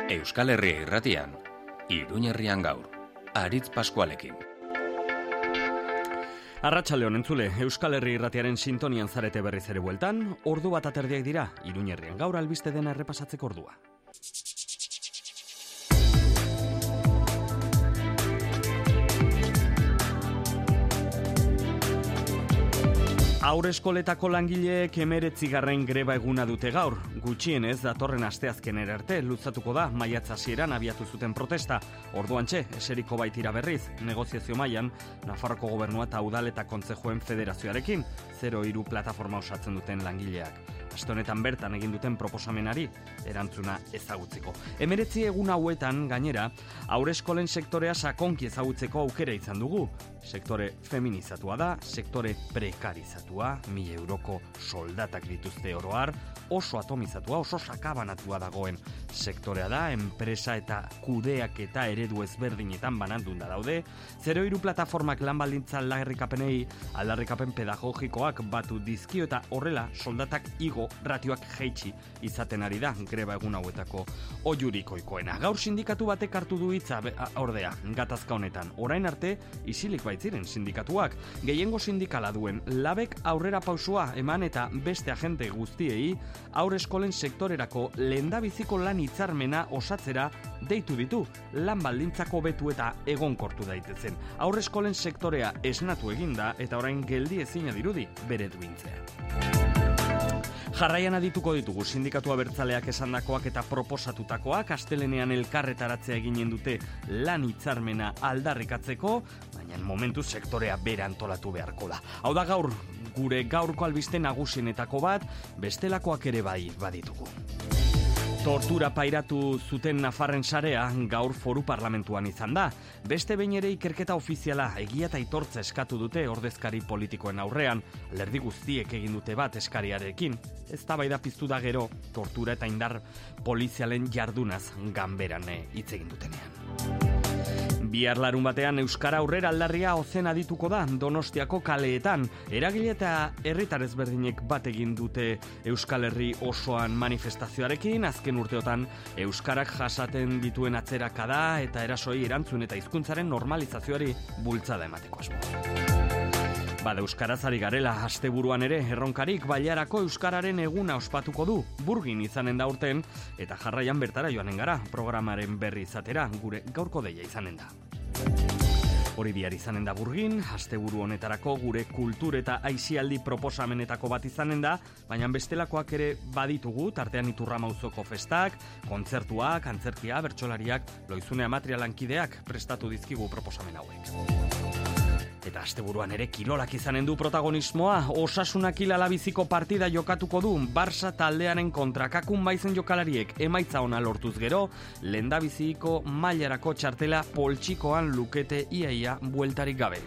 Euskal Herria Irratian, Iruñerrian gaur, Aritz Paskualekin. Arratsaldeon entzule, Euskal Herria Irratiaren sintonian zarete berriz ere bueltan, ordu bat aterdiak dira, Iruñerrian gaur albiste dena errepasatzeko ordua. Haurreskoletako langileek 19. greba eguna dute gaur. Gutxienez datorren asteazkenera arte luzatuko da maiatz hasieran abiatu zuten protesta. Orduantxe, eseriko baitira berriz, negoziazio mailan Nafarroko Gobernua eta Udal eta Kontzejuen Federazioarekin 03 plataforma osatzen duten langileak. Aste honetan bertan egin duten proposamenari erantzuna ezagutzeko. 19 egun hauetan gainera, haurreskolen sektorea sakonki ezagutzeko aukera izan dugu. Sektore feminizatua da, sektore prekarizatua, 1.000 euroko soldatak dituzte oro har, oso atomizatua, oso sakabanatua dagoen sektorea da, enpresa eta kudeak eta eredu ezberdinetan banandunda daude, 03 plataformak lan baldintza aldarrikapen pedagogikoak batu dizkio eta horrela soldatak igo ratioak jaitsi izaten ari da greba egun hauetako oiurikoikoena. Gaur sindikatu batek hartu du hitza ordea gatazka honetan. Orain arte isilik baitziren sindikatuak, gehiengo sindikala duen labek aurrera pausua eman eta beste agente guztiei haurreskolen sektorerako lehendabiziko lan hitzarmena osatzera deitu ditu, lan baldintzako betu eta egonkortu daitezen. Haurreskolen sektorea esnatu eginda eta orain geldi ezina dirudi bere duintzea. Jarraian adituko ditugu sindikatu abertzaleak esandakoak eta proposatutakoak, astelenean elkarretaratzea eginen dute lan hitzarmena aldarrikatzeko, baina momentu sektorea bera antolatu beharko da. Hau da gaur, gure gaurko albiste nagusienetako bat, bestelakoak ere bai baditugu. Tortura pairatu zuten Nafarren sarea gaur Foru Parlamentuan izan da. Beste behin ere ikerketa ofiziala egia eta aitortza eskatu dute ordezkari politikoen aurrean, alderdi guztiek egin dute bat eskariarekin. Eztabaida piztu da gero tortura eta indar polizialen jardunaz ganberan hitz egin dutenean. Bihar larun batean Euskara Aurrera aldarria ozen adituko da Donostiako kaleetan. Eragile eta herritar ezberdinek bat egin dute Euskal Herri osoan manifestazioarekin, azken urteotan Euskarak jasaten dituen atzerakada eta erasoi erantzun eta hizkuntzaren normalizazioari bultzada emateko asmoa. Bada euskaraz ari garela, asteburuan ere erronkarik Bailarako euskararen eguna ospatuko du, Burgin izanen da urten, eta jarraian bertara joanen gara, programaren berri izatera, gure gaurko deia izanen da. Hori bihar izanen da Burgin, asteburu honetarako gure kultur eta aisialdi proposamenetako bat izanen da, baina bestelakoak ere baditugu, tartean Iturrama auzoko festak, kontzertuak, antzerkia, bertsolariak, Loizunea materialankideak prestatu dizkigu proposamen hauek. Eta asteburuan ere kirolak izanen du protagonismoa, Osasunak Ilalabiziko partida jokatuko du, Barça taldearen kontra Kakun Baizen jokalariek emaitza ona lortuz gero, lehendabiziko mailarako txartela poltsikoan lukete iaia bueltarik gabe.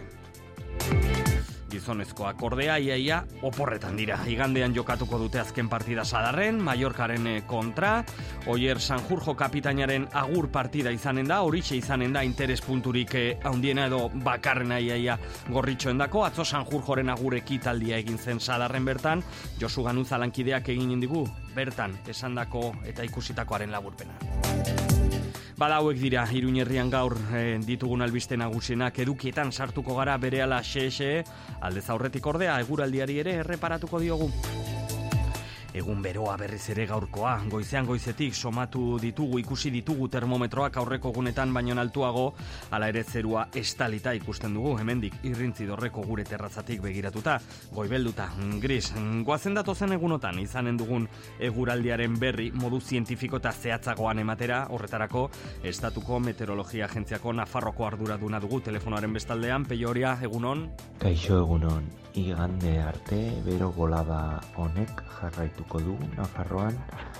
Gizonezkoak ordea iaia oporretan dira. Igandean jokatuko dute azken partida Sadarren, Mallorcaren kontra, Oier Sanjurjo kapitainaren agur partida izanen da, horixe izanen da interes punturik handiena edo bakarrena iaia gorritxoendako, atzo Sanjurjoren agur ekitaldia egin zen Sadarren bertan, Josu Ganuza lankideak egin indigu, bertan esandako eta ikusitakoaren laburpena. Bada hauek dira, Iruñerrian gaur ditugun albiste nagusienak edukietan sartuko gara berehala xe, aldez aurretik ordea eguraldiari ere erreparatuko diogu. Egun beroa berriz ere gaurkoa, goizean goizetik somatu ditugu, ikusi ditugu termometroak aurreko egunetan baino altuago, hala ere zerua estalita ikusten dugu, hemendik irrintzi dorreko gure terrazatik begiratuta, goibelduta, gris, goazen datozen egunotan izanen dugun eguraldiaren berri modu zientifiko eta zehatzagoan ematera, horretarako Estatuko Meteorologia Agentziako Nafarroko arduraduna dugu telefonoaren bestaldean, Peioria, egunon? Kaixo egunon, igande arte bero bolada honek jarraituko du Nafarroan,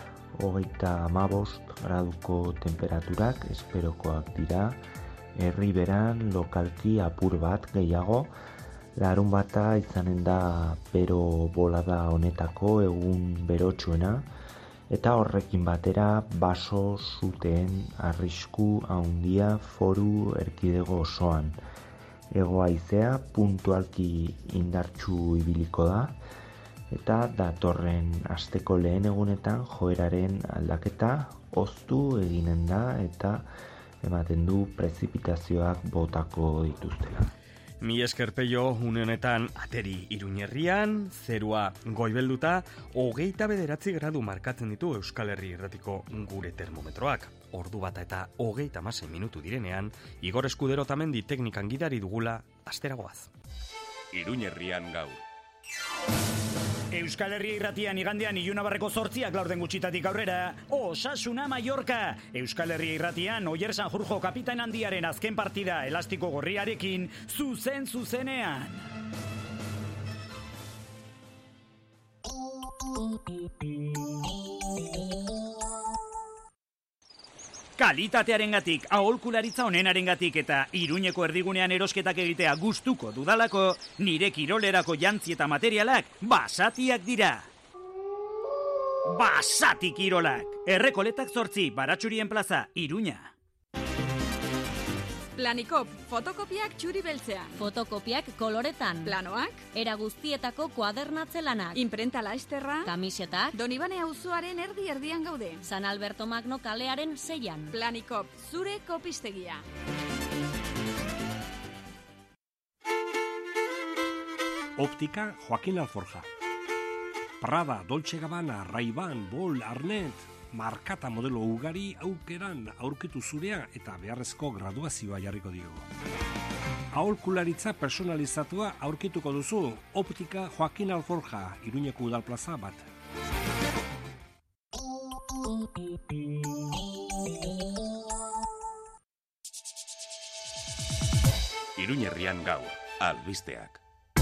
35 graduko temperaturak esperokoak dira, herriberan lokalki apur bat gehiago, larun bata izanen da bero bolada honetako egun berotsuena, eta horrekin batera baso zuten arrisku handia foru erkidego osoan. Hego haizea puntualki indartsu ibiliko da, eta datorren asteko lehen egunetan joeraren aldaketa hoztu eginen da eta ematen du prezipitazioak botako dituztela. Mi esker Peio, une honetan ateri Iruñerrian, zerua goibelduta, 29 gradu markatzen ditu Euskal Herri Irratiko gure termometroak. Ordu bata eta 36 minutu direnean, Igor Eskudero Tamendi teknikan gidari dugula, asteragoaz. Iruñerrian gaur. Euskal Herria Irratian igandean Ilunabarreko 8 laurden gutxitatik aurrera, Osasuna Mallorca. Euskal Herria Irratian Oier Sanjurjo kapitain handiaren azken partida elastiko gorriarekin zuzenean. Kalitatearengatik, aholkularitza onenarengatik eta Iruñeko erdigunean erosketak egitea gustuko dudalako, nire kirolerako jantzi eta materialak Basatiak dira. Basati Kirolak, Errekoletak 8, Baratxurien plaza, Iruña. Planikop, fotokopiak txuri beltzean. Fotokopiak koloretan. Planoak, era guztietako kuadernatze lanak. imprenta laesterra, Kamisetak. Donibane auzoaren erdian gaude. San Alberto Magno kalearen 6. Planikop, zure kopistegia. Óptica Joaquín Alforja. Prada, Dolce Gabbana, Ray-Ban, Bol, Arnett, markata modelo ugari aukeran aurkitu zurea eta beharrezko graduazioa jarriko diogu. Aholkularitza personalizatua aurkituko duzu, Óptica Joaquín Alforja, Iruñeko udalplaza bat. Iruñerrian gaur, albisteak.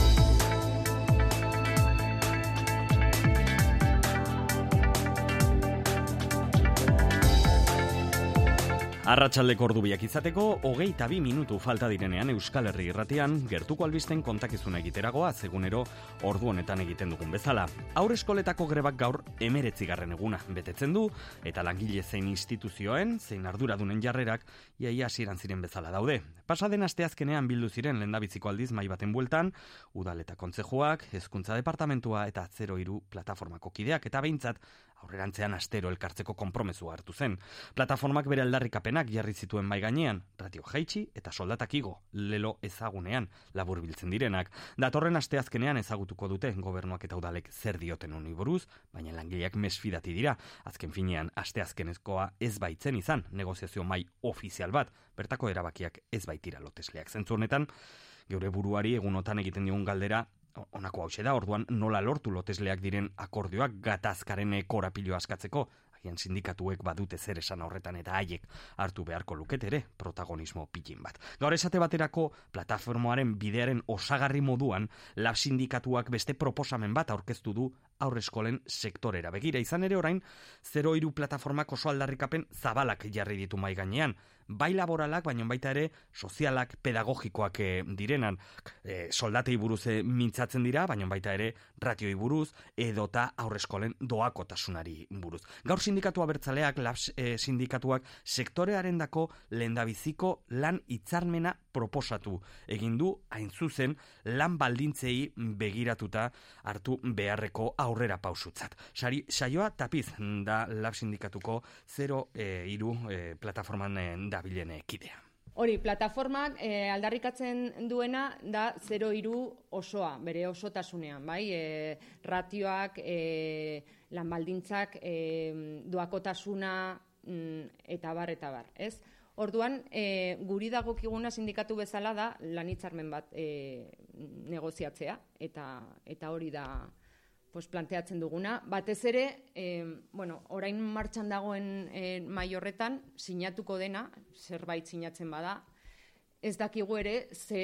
Arratsaldeko ordubiak izateko 22 minutu falta direnean Euskal Herri Irratian gertuko albisten kontakizuna egiteragoa egunero ordu honetan egiten dugun bezala. Haurreskoletako grebak gaur 19. eguna betetzen du eta langile zein instituzioen zein arduradunen jarrerak iaia hasieran ziren bezala daude. Pasaden asteazkenean bildu ziren lehendabiziko aldiz mahai baten bueltan, udal eta kontzejuak, hezkuntza departamentua eta 03 plataformako kideak eta behintzat aurrerantzean astero elkartzeko konpromezua hartu zen. Plataformak bere aldarrikapenak jarri zituen mai gainean, ratio jaitsi eta soldatak igo, lelo ezagunean laburbiltzen direnak. Datorren asteazkenean ezagutuko dute gobernuak eta udalek zer dioten honi buruz, baina langileak mesfidati dira. Azken finean asteazkenezkoa ez baitzen izan negoziazio mai ofizial bat, bertako erabakiak ez baitira lotesleak. Zentzu honetan, geure buruari egunotan egiten digun galdera honako hauxe da, orduan nola lortu lotesleak diren akordioak gatazkaren korapilo askatzeko, agian sindikatuek badute zer esan horretan eta haiek hartu beharko lukete ere protagonismo pikin bat. Gaur esate baterako plataformoaren bidearen osagarri moduan, lab sindikatuak beste proposamen bat aurkeztu du haurreskolen sektorera. Begira izan ere orain, 03 plataformak oso aldarrikapen zabalak jarri ditu mai gainean, bai laboralak, baina baita ere sozialak, pedagogikoak direnan. Soldatei buruz mintzatzen dira, baina baita ere ratioi buruz, edota haurreskolen doakotasunari buruz. Gaur sindikatu abertzaleak, lab sindikatuak, sektorearendako lehendabiziko lan hitzarmena proposatu egin du, hain zuzen lan baldintzei begiratuta hartu beharreko aurrera pausutzat. Saioa Tapiz da lab sindikatuko 03 plataforman dabilen kidea. Hori, plataformak aldarrikatzen duena da 03 osoa, bere osotasunean, bai? Ratioak, lan baldintzak, doakotasuna eta bar, ez? Orduan, guri dagokiguna sindikatu bezala da lan hitzarmen bat negoziatzea, eta hori da planteatzen duguna. Batez ere, orain martxan dagoen mahai horretan, sinatuko dena, zerbait sinatzen bada, ez dakigu ere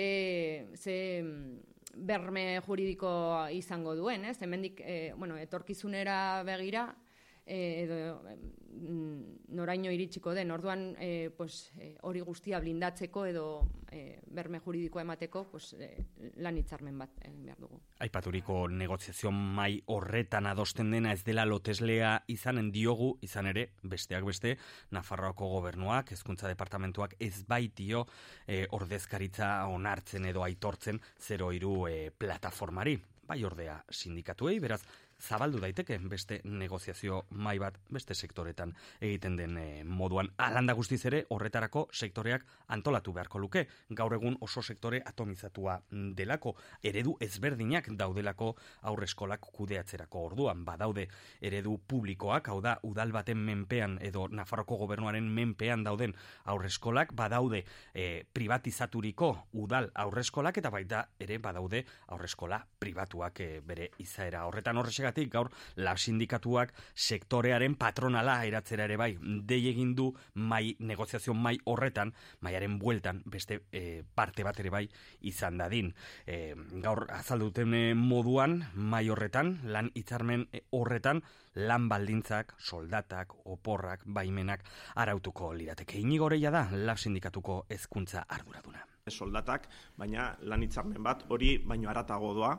ze berme juridiko izango duen, ez? Hemendik, etorkizunera begira, edo noraino iritsiko den, orduan hori guztia blindatzeko edo berme juridikoa emateko lan hitzarmen bat behar dugu. Aipaturiko negoziazio mai horretan adosten dena ez dela loteslea izanen diogu, izan ere, besteak beste, Nafarroako gobernuak, hezkuntza departamentuak ez baitio ordezkaritza onartzen edo aitortzen 03 plataformari. Bai ordea sindikatuei, beraz, zabaldu daiteke beste negoziazio mai bat beste sektoretan egiten den moduan. Alanda guztiz ere horretarako sektoreak antolatu beharko luke. Gaur egun oso sektore atomizatua delako, eredu ezberdinak daudelako aurreskolak kudeatzerako. Orduan badaude eredu publikoak, hau da udal baten menpean edo Nafarroko gobernuaren menpean dauden aurreskolak, badaude privatizaturiko udal aurreskolak eta baita ere badaude aurreskola pribatuak bere izaera. Horretan horrexegatik gaur lab sindikatuak sektorearen patronala eratzera ere bai dei egin du negoziazio mai horretan, maiaren bueltan beste parte bat ere bai izan dadin. Gaur azalduten moduan mai horretan, lan hitzarmen horretan, lan baldintzak, soldatak, oporrak, baimenak arautuko lirateke. Inigo Oreia da lab sindikatuko hezkuntza arduraduna. Soldatak, baina lan hitzarmen bat hori baino haratago doa.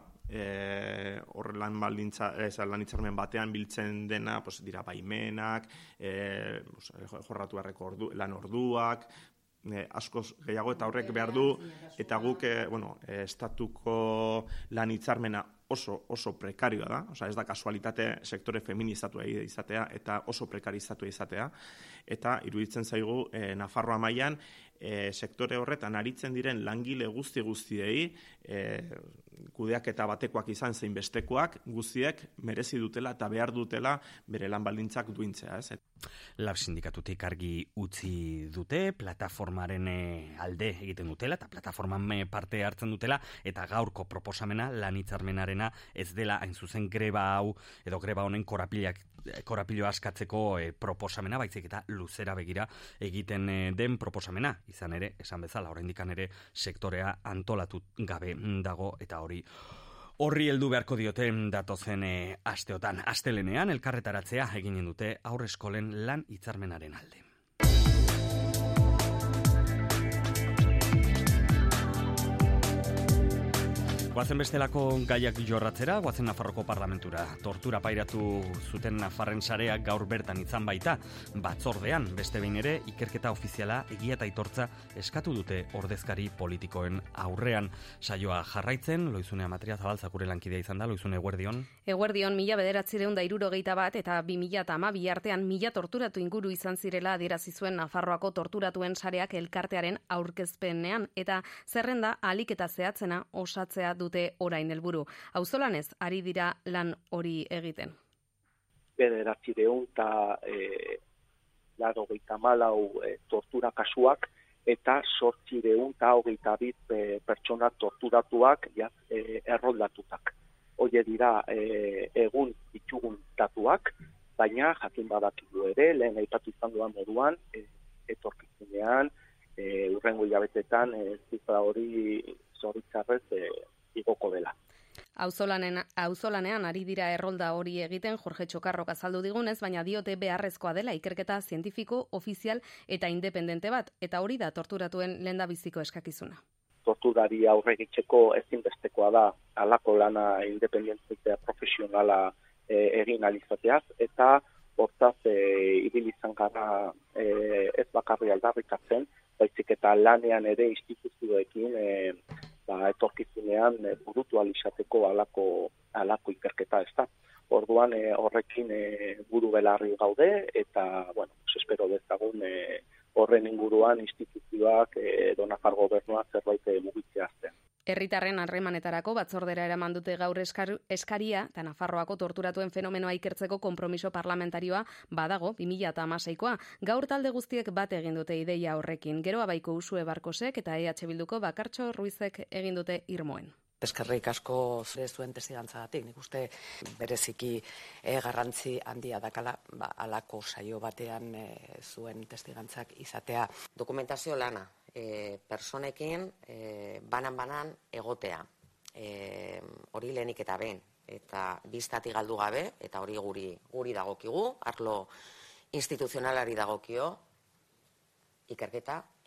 Hor lan hitzarmen batean biltzen dena dira baimenak, jorratu beharreko lan orduak, askoz gehiago, eta horrek behar du, eta guk estatuko lan hitzarmena oso prekarioa da, ez da kasualitate sektore feminizatua izatea eta oso prekarizatua izatea, eta iruditzen zaigu Nafarroa mailan sektore horretan aritzen diren langile guztiei kudeaketa batekoak izan zein bestekoak guztiek merezi dutela eta behar dutela bere lan baldintzak duintzea. Lab sindikatutik argi utzi dute, plataformaren alde egiten dutela eta plataforman parte hartzen dutela, eta gaurko proposamena lan hitzarmenarena ez dela hain zuzen greba hau edo greba honen korapiloa askatzeko proposamena, baizik eta luzera begira egiten den proposamena. Izan ere, esan bezala, oraindikan ere sektorea antolatu gabe dago, eta horri heldu beharko diote datozen asteotan. Astelenean elkarretaratzea eginen dute haurreskolen lan hitzarmenaren alde. Guazen bestelako gaiak jorratzera, guazen Nafarroko parlamentura. Tortura pairatu zuten Nafarren sareak gaur bertan izan baita. Batzordean, beste behin ere, ikerketa ofiziala egia eta aitortza eskatu dute ordezkari politikoen aurrean. Saioa jarraitzen, Loizune Amatria Zabaltzak gure lankidea izan da. Loizune, eguerdion. Eguerdion, 1961 eta 2012 artean 1000 torturatu inguru izan zirela adierazi zuen Nafarroako torturatuen sareak elkartearen aurkezpenean, eta zerrenda ahalik eta zehatzena osatzea dute orain helburu. Auzolanez ari dira lan hori egiten. 994 tortura kasuak eta 822 pertsona torturatuak erroldatutak. Hoe dira egun ditugun datuak, baina jakin badakigu ere, lehen aipatu izan duan moduan, etorkizunean, hurrengo hilabetetan zifra hori zoritzarrez igoko dela. Auzolanean ari dira errolda hori egiten Jorge Txokarrok azaldu digunez, baina diote beharrezkoa dela ikerketa zientifiko, ofizial eta independente bat, eta hori da torturatuen lehendabiziko eskakizuna. Torturari aurre egiteko ezinbestekoa da halako lana independentzia profesionala egin alizateaz, eta hortaz ibili izan gara ez bakarri aldarrikatzen, baizik eta lanean ere instituzioekin etorkizunean burutu alizateko halako ikerketa ez da. Orduan horrekin buru belarri gaude, eta espero dezagun horren inguruan instituzioak edo Nafar gobernuak zerbait mugitzea azten. Herritarren harremanetarako batzordera eraman dute gaur eskaria, eta Nafarroako torturatuen fenomenoa ikertzeko konpromiso parlamentarioa badago 2016koa. Gaur talde guztiek bat egin dute ideia horrekin. Gero Abaiko Usue Barkosek eta EH Bilduko Bakartxo Ruizek egin dute irmoen. Eskerrik asko zuen testigantzagatik. Nik uste bereziki garrantzi handia dakala halako saio batean zuen testigantzak izatea. Dokumentazio lana, personekin banan egotea. Hori lehenik eta behin. Eta biztatik galdu gabe, eta hori guri dagokigu, arlo instituzionalari dagokio, ikerketa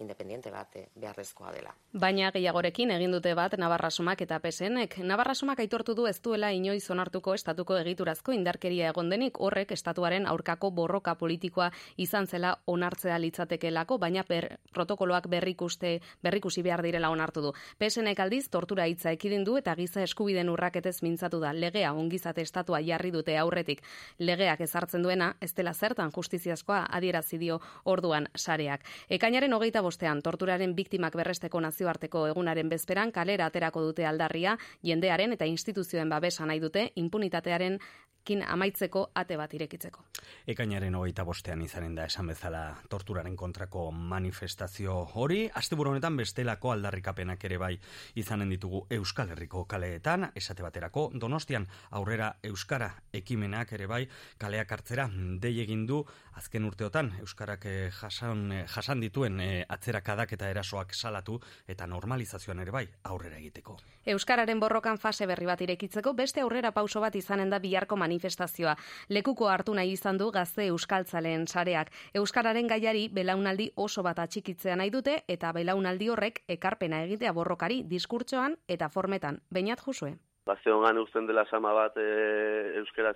independiente bat beharrezkoa dela. Baina gehiagorekin egin dute bat Navarrasumak eta PSNek. Navarrasumak aitortu du ez duela inoiz onartuko estatuko egiturazko indarkeria egondenik, horrek estatuaren aurkako borroka politikoa izan zela onartzea litzatekelako, baina protokoloak berrikusi behar direla onartu du. PSNek aldiz tortura hitza ekidin du eta giza eskubideen urraketez mintzatu da. Legea ongizate estatua jarri dute aurretik. Legeak ezartzen duena ez dela zertan justiziazkoa adierazi dio orduan sareak. Ekainaren 25ean torturaren biktimak berresteko nazioarteko egunaren bezperan kalera aterako dute aldarria, jendearen eta instituzioen babesa nahi dute impunitatearen amaitzeko ate bat irekitzeko. Ekainaren 25ean izanen da esan bezala torturaren kontrako manifestazio hori, asteburu honetan bestelako aldarrikapenak ere bai izanen ditugu Euskal Herriko kaleetan, esate baterako Donostian aurrera euskara ekimenak ere bai kaleak hartzera dei egin du azken urteotan euskarak jasan dituen atzerakadak eta erasoak salatu eta normalizazioan ere bai aurrera egiteko. Euskararen borrokan fase berri bat irekitzeko beste aurrera pauso bat izanen da biharko manifestazioa. Lekuko hartu nahi izan du Gazte Euskaltzaleen sareak. Euskararen gaiari belaunaldi oso bat atxikitzea nahi dute eta belaunaldi horrek ekarpena egitea borrokari diskurtsoan eta formetan. Beinat Josue. Gazteongan uzten dela sama bat euskaraz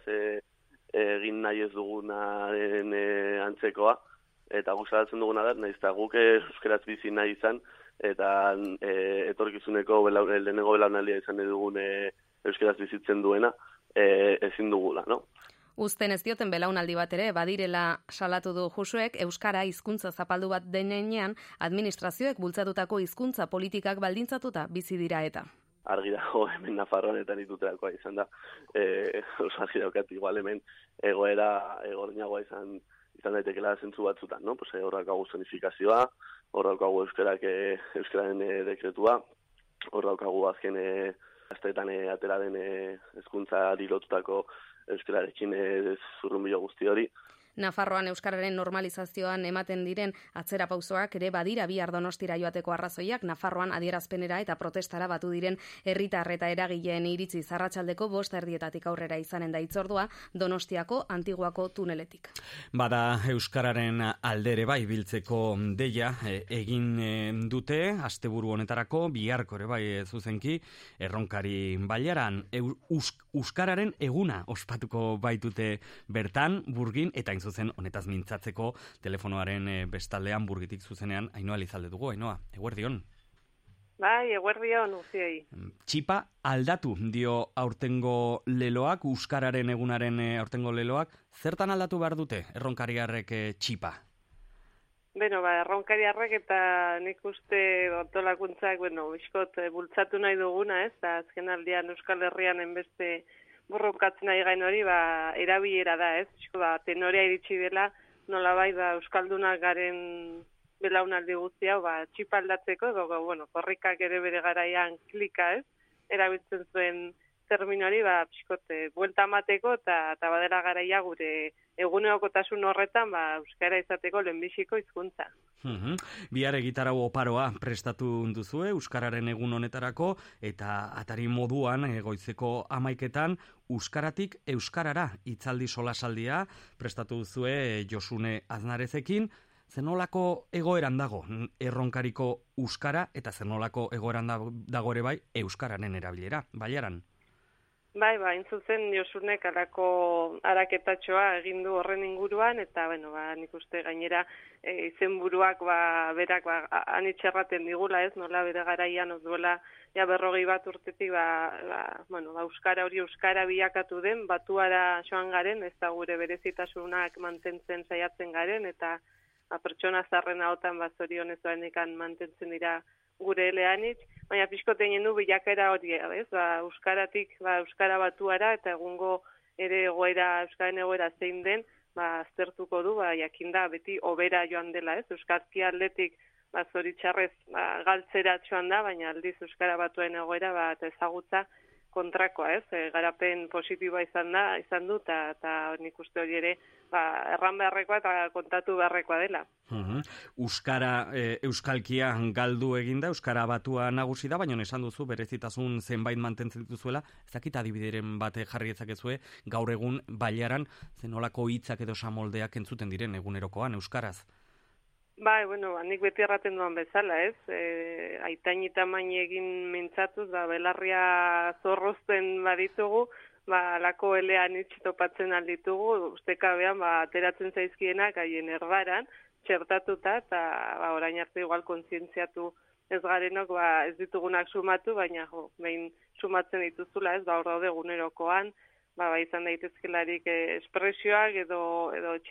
egin nahi ez dugunaren antzekoa eta guk salatzen duguna da, nahiz eta guk euskaraz bizi nahi izan eta etorkizuneko lehenengo belaunaldia izan dugun euskaraz bizitzen duena ezin dugula, no? Uzten ez dioten belaunaldi bat ere badirela salatu du Josuek, euskara hizkuntza zapaldu bat denean administrazioek bultzatutako hizkuntza politikak baldintzatuta bizi dira eta. Argi dago hemen Nafarroan eta nituterakoa izan da, oso argi daukat igual hemen egorinagoa izan daitekela zentzu batzutan, no? Pues hor daukagu zonifikazioa, hor daukagu euskararen dekretua, hor daukagu azken asteetan atera den hezkuntzari lotutako euskararekin zurrunbilo guzti hori. Nafarroan euskararen normalizazioan ematen diren atzera pausoak ere badira bihar Donostira joateko arrazoiak. Nafarroan adierazpenera eta protestara batu diren herritar eta eragileen iritzi arratsaldeko 5:00 aurrera izanen da hitzordua Donostiako Antiguako tuneletik. Bada euskararen aldere bai biltzeko deia egin dute asteburu honetarako biharko ere bai zuzenki Erronkari bailaran euskararen eguna ospatuko baitute bertan Burgin eta zuzen honetaz mintzatzeko telefonoaren bestaldean Burgitik zuzenean Ainhoa Lizalde dugu. Ainhoa, eguerdion. Bai, eguerdion uziei. Txipa aldatu dio aurtengo leloak, euskararen egunaren aurtengo leloak. Zertan aldatu behar dute erronkariarrek txipa? Beno, erronkariarrek eta nik uste antolakuntzak, bizkot bultzatu nahi duguna, ez? Azken aldian Euskal Herrian enbeste borrokatzen nahi gain hori, erabilera da, ez? Tenorea iritsi dela, nolabait Euskaldunak garen belaunaldi guztia, txipa aldatzeko, korrikak ere bere garaian klika, ez? Erabiltzen zuen termino hori, buelta amateko eta badela garaia gure eguneokotasun horretan, euskara izateko lehenbiziko hizkuntza. Bihar egitarau oparoa prestatu duzue euskararen egun honetarako eta atari moduan goizeko 11:00 euskaratik euskarara hitzaldi solasaldia prestatu duzue Josune Aznarezekin. Zenolako egoeran dago erronkariko euskara eta zenolako egoeran dago ere bai euskararen erabilera bailaran? Bai, intzuzen Josunek alako araketatxoa egin du horren inguruan, eta, nik uste gainera izenburuak berak anitxerraten digula, ez, nola bere garaian, duela, 40 urtetik, euskara hori euskara bilakatu den, batuara joan garen, ez da gure berezitasunak mantentzen saiatzen garen, eta pertsona zarren ahotan zorionez doanekan mantentzen dira gure eleanitz, baina pixko teinen du bilakaera hori, ez? Euskaratik, euskara batuara eta egungo ere euskaren egoera zein den, aztertuko du, jakinda beti obera joan dela, ez? Euskarki aldetik, zoritxarrez galtzera joan da, baina aldiz euskara batuen egoera eta ezagutza kontrakoa, ez? Garapen positiboa izan du, eta nik uste hori ere erran beharrekoa eta kontatu beharrekoa dela. Euskara, euskalkia galdu eginda, euskara batua nagusi da, baina esan duzu berezitasun zenbait mantentzen dituzuela, ezakit adibideren bate jarri ezakezue, gaur egun bailaran zenolako hitzak edo samoldeak entzuten diren egunerokoan euskaraz? Bai, bueno, nik beti erraten duan bezala, ez? Aitain eta maini egin mintzatuz, belarria zorrozten baditugu, alako elean topatzen alditugu, ustekabean ateratzen zaizkienak haien erdaran, txertatuta, eta orain arte igual kontzientziatu ez garenok ez ditugunak sumatu, baina behin sumatzen dituzula, ez, hor daude egunerokoan, izan daitezkelarik espresioak edo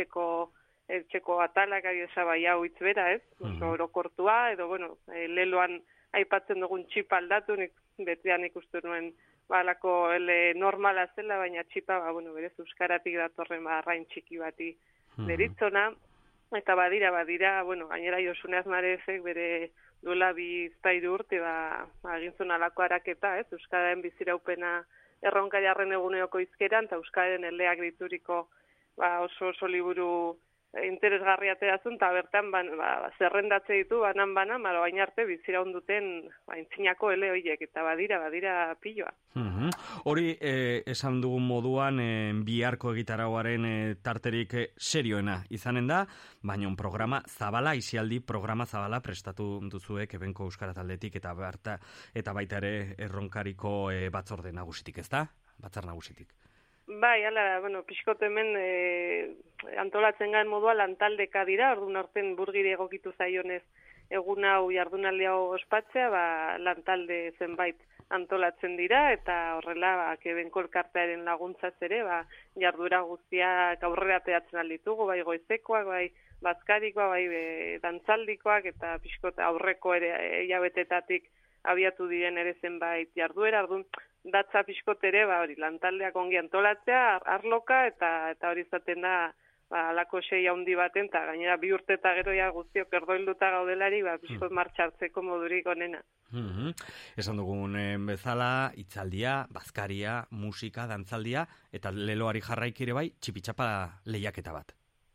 etxeko atalak agiesa hau hitz bera, ez? Orokortua, edo, leloan aipatzen dugun txip aldatu, nik betian ikusten nuen alako normala zela, baina txipa, berez euskaratik datorren arrain txiki bati deritzona, eta badira, gainera Josune Azmarezek bere duela 2-3 urte, agintzun alako araketa, ez? Euskararen biziraupena erronka jarren eguneroko hizkeran, eta euskararen eleak dituriko oso liburu interesgarria ateratzen, eta bertan zerrendatze ditu, banan, baina arte biziraun duten aintzinako ele horiek, eta badira piloa. Hori, esan dugun moduan, biharko egitarauaren tarterik serioena izanen da, baina programa zabala, isialdi programa zabala prestatu duzuek ebenko euskara taldetik, eta baita ere erronkariko batzorde nagusitik, ez da? Batzar nagusitik. Bai, pixkot hemen antolatzen gaen modua lantaldeka dira, orduan arten burgiri egokitu zaionez egun hau jardunaldi hau ospatzea, lantalde zenbait antolatzen dira, eta horrela Kebenko elkartearen laguntzaz ere, jardura guztiak aurrera ateratzen alditugu, bai goizekoak, bai bazkarikoak, bai dantzaldikoak, eta pixkot aurreko ere hilabetetatik abiatu diren ere zenbait jarduera, orduan datza pixkot ere, lantaldeak ongi antolatzea, arloka, eta hori izaten da, alako sei handi baten, eta gainera 2 urte eta geroia guztiok erdoilduta gaudelari, pixkot martxartzeko modurik onena. Esan dugun bezala, hitzaldia, bazkaria, musika, dantzaldia, eta leloari jarraikire bai, txipitxapa lehiaketa bat.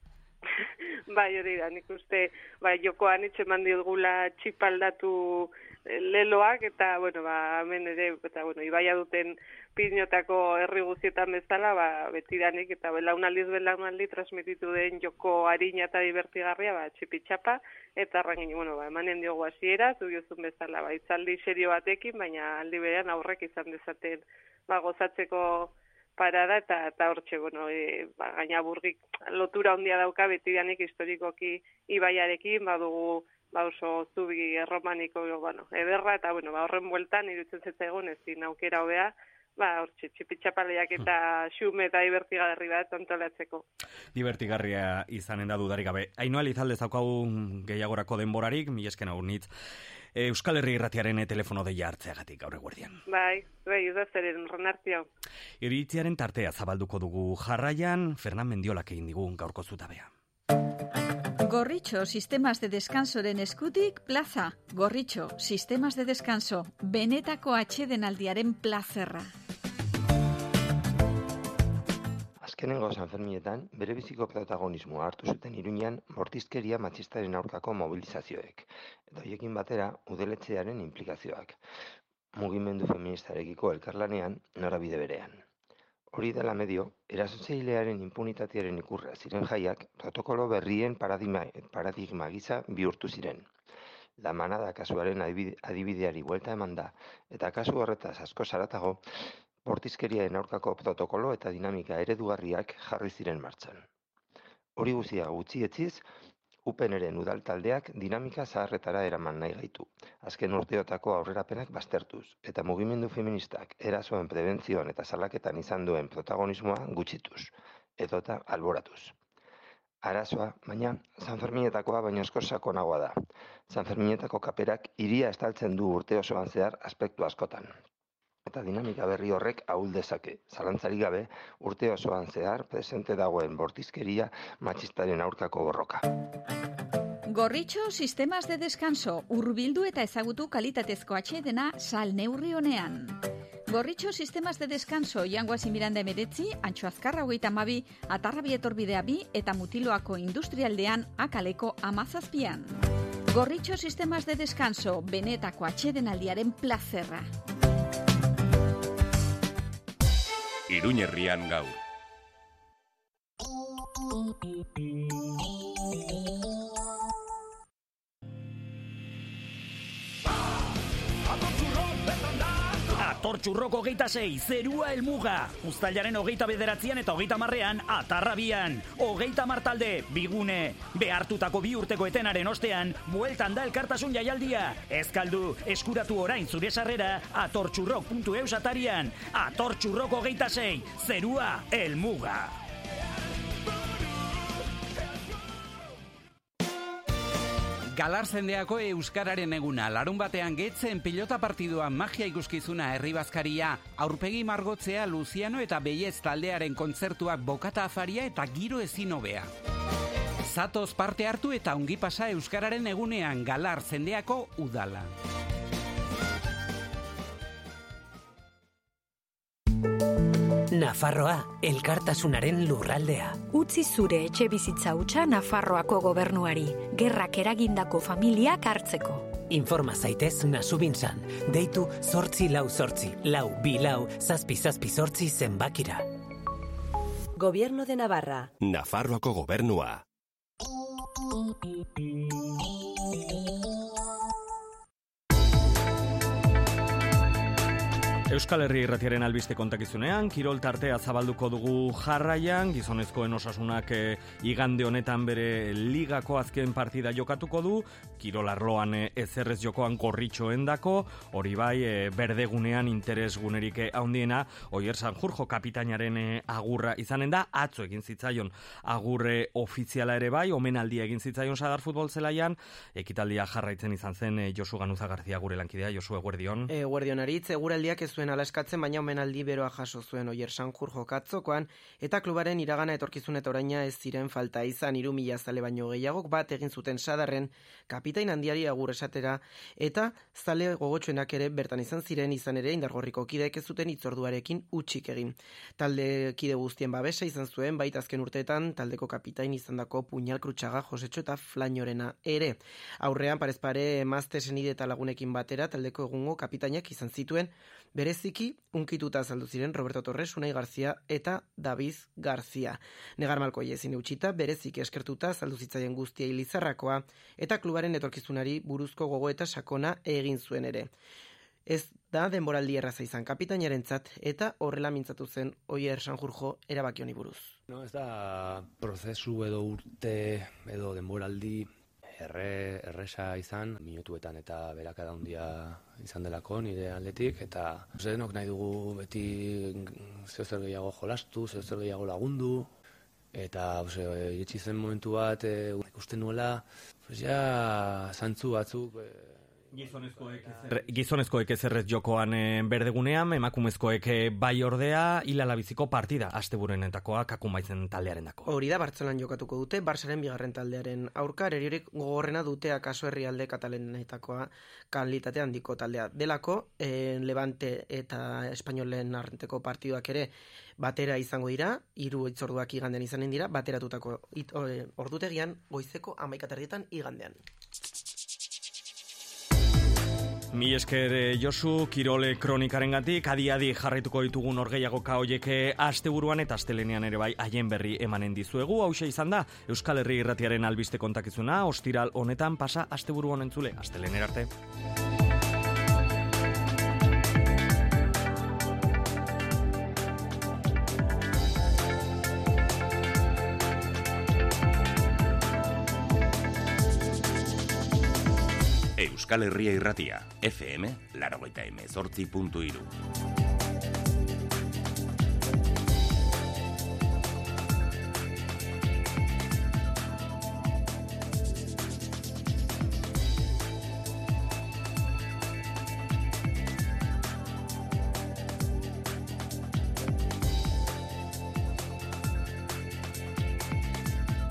Bai, hori da, nik uste, jokoan itxeman digula txipaldatu leloak, eta, hemen ere, ibaia duten Pirinotako herri guztietan bezala, betidanik, eta belaunaldi transmititu den joko harina eta divertigarria, txipitxapa, eta arrangin, emanen diogu hasiera, zubiozun bezala, itzaldi serio batekin, baina aldi berean aurrek izan dezaten, gozatzeko parada, eta hortxe, gaina burgik lotura handia dauka betidanik historikoki ibaiarekin, badugu oso zubi erromaniko ederra, eta horren bueltan irutzen zetzaigun ezin aukera hobea, hortxe txipitxapaleak eta xume eta divertigarri bat antolatzeko. Divertigarria izanen da dudarik gabe. Ainhoa Lizalde zaukagu gehiagorako denborarik, milesken aurnitz. Euskal Herri Irratiaren telefono deia hartzeagatik gaur eguerdian. Bai, udazaren renartio. Iritziaren tartea zabalduko dugu jarraian, Fernan Mendiolak egin digu gaurko zutabea. Gorritxo Sistemas de Descansoren eskutik plaza. Gorritxo Sistemas de Descanso, benetako atsedenaldiaren plazerra. Azkenengo Sanferminetan, bere biziko protagonismoa hartu zuten Iruñean bortizkeria matxistaren aurkako mobilizazioek, eta horiekin batera udaletxearen inplikazioak. Mugimendu feministarekiko elkarlanean norabide berean. Hori dela medio, erasotzailearen impunitatearen ikurra ziren jaiak protokolo berrien paradigma gisa bihurtu ziren. La Manada kasuaren adibideari buelta eman da, eta kasu horretaz asko zaratago, bortizkeriaren aurkako protokolo eta dinamika eredugarriak jarri ziren martxan. Hori guztia gutxi etziz, UPNren udal taldeak dinamika zaharretara eraman nahi gaitu. Azken urteotako aurrerapenak baztertuz, eta mugimendu feministak erasoen prebentzioan eta salaketan izan duen protagonismoa gutxituz, edota alboratuz. Arazoa, baina, Sanferminetakoa baino askoz sakonagoa da. Sanferminetako kaperak hiria estaltzen du urte osoan zehar aspektu askotan. Eta dinamika berri horrek ahul dezake, zalantzarik gabe, urte osoan zehar presente dagoen bortizkeria matxistaren aurkako borroka. Gorritxo Sistemas de Descanso, hurbildu eta ezagutu kalitatezko atsedena sal neurri honean. Gorritxo Sistemas de Descanso, Jangoasi Miranda 19, Antxo Azkarra 32, Atarrabi etorbidea 2 eta Mutiloako industrialdean Akaleko 17. Gorritxo Sistemas de Descanso, benetako atsedenaldiaren plazerra. Iruñerrian gaur. Atortxurrok 26, zerua helmuga. Uztailaren 29 eta 30 Atarrabian. 30 talde, bigune. Behartutako 2 urteko etenaren ostean, bueltan da elkartasun jaialdia. Ezkaldu, eskuratu orain zure sarrera atortxurrok.eus atarian. Atortxurrok 26, zerua helmuga. Galarzendeako euskararen eguna, larun batean getzen pilota partidua magia ikuskizuna herri bazkaria, aurpegi margotzea Luciano eta Beiez taldearen kontzertuak bokata afaria eta giro ezin hobea. Zatoz parte hartu eta ongi pasa euskararen egunean Galarzendeako udala. Nafarroa, elkartasunaren lurraldea. Utzi zure etxe bizitza hutsa Nafarroako gobernuari, gerrak eragindako familiak hartzeko. Informa zaitez Nasubintzan, deitu 848 4 2 4 7 zenbakira. Gobierno de Navarra. Nafarroako gobernua. Euskal Herri Irratiaren albiste kontakizunean, kirol tartea zabalduko dugu jarraian, gizonezkoen osasunak igande honetan bere ligako azken partida jokatuko du, kirol arloan ezerrez jokoan Gorritxoen dako, hori bai berdegunean interesgunerik handiena, Oier Sanjurjo kapitainaren agurra izanen da, atzo egin zitzaion agurre ofiziala ere bai, omenaldia egin zitzaion Sadar futbol zelaian, ekitaldia jarraitzen izan zen Josu Ganuza Garzia gure lankidea. Josu, eguerdion. Eguerdion aritz, eguraldiak ez zuen ala eskatzen, baina omenaldi beroa jaso zuen Oier Sanjurjo katzokoan, eta klubaren iragana etorkizun eta oraina ez ziren falta izan 3.000 zale baino gehiagok bat egin zuten Sadarren kapitain handiari agur esatera, eta zale gogotsuenak ere bertan izan ere Indargorriko kideek ez zuten hitzorduarekin utzik egin. Talde kide guztien babesa izan zuen, baita azken urteetan taldeko kapitain izandako Puñal Krutxaga, Josetxo eta Flañorena ere. Aurrean parez pare Emazte senide eta lagunekin batera taldeko egungo kapitainak izan zituen, bereziki unkituta azaldu ziren Roberto Torres, Unai Garzia eta David Garzia. Negar Malkoia ezin eutxita, bereziki eskertuta azaldu zitzaien guztiei Lizarrakoa eta klubaren etorkizunari buruzko gogoeta sakona egin zuen ere. Ez da denboraldi erraza izan kapitainarentzat eta horrela mintzatu zen Oier Sanjurjo erabaki honi buruz. No, ez da prozesu edo urte edo denboraldi erresa izan, minutuetan eta berakada handia izan delako nire aldetik, eta denok nahi dugu beti zeozer gehiago jolastu, zeozer gehiago lagundu, eta iritsi zen momentu bat ikusten nuela, ja zantzu batzuk... Gizonezkoek ezerrez jokoan berdegunean, emakumezkoek bai ordea, hilalabiziko partida, asteburuenetakoa Kakunbaitzen taldearen dako. Hori da, Bartzelan jokatuko dute, Barsaren bigarren taldearen aurka, eroriorik gogorrena dute akaso herrialde katalenetakoa kalitate handiko taldea. Delako, Levante eta Espainolen arrenteko partiduak ere batera izango dira, 3 hitzorduak igandean izanen dira, bateratutako ordutegian goizeko 11:00 igandean. Mi esker Josu, kirole kronikarengatik adi-adi jarraituko ditugun orgeiagoka hoieke asteburuan eta astelenean ere bai haien berri emanen dizuegu. Hauxe izan da Euskal Herri Irratiaren albiste kontakizuna, ostiral honetan pasa asteburu honen zule, astelener arte. Euskal Herria Irratia, FM 88.3.